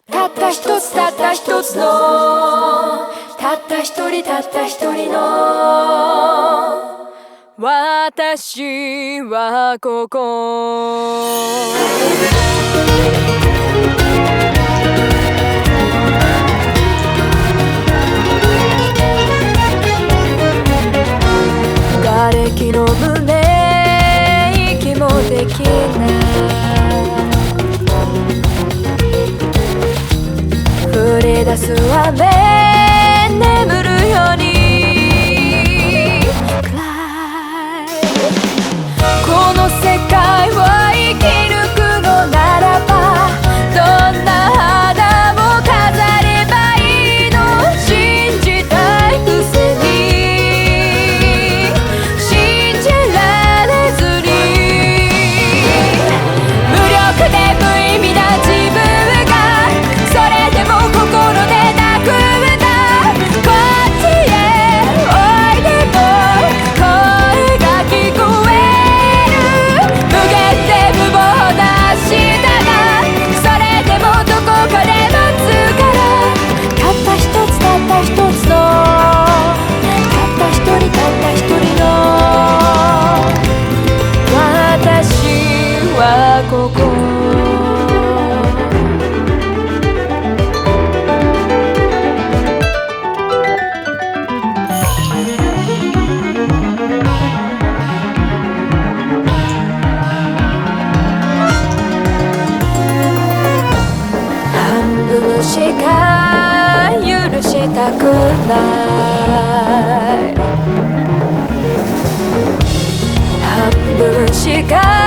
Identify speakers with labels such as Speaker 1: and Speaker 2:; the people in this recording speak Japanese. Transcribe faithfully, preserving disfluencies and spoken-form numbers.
Speaker 1: たった一つたった一つのたった一人たった一人の私はここ。瓦礫の胸息もできない降り出す雨眠るようにこの世界を生き抜くのならばどんな花を飾ればいいの信じたいくせに信じられずに無力で無意味な自分がそれでも心で泣くんだこっちへおいでも声が聞こえここ半分しか許したくない半分しか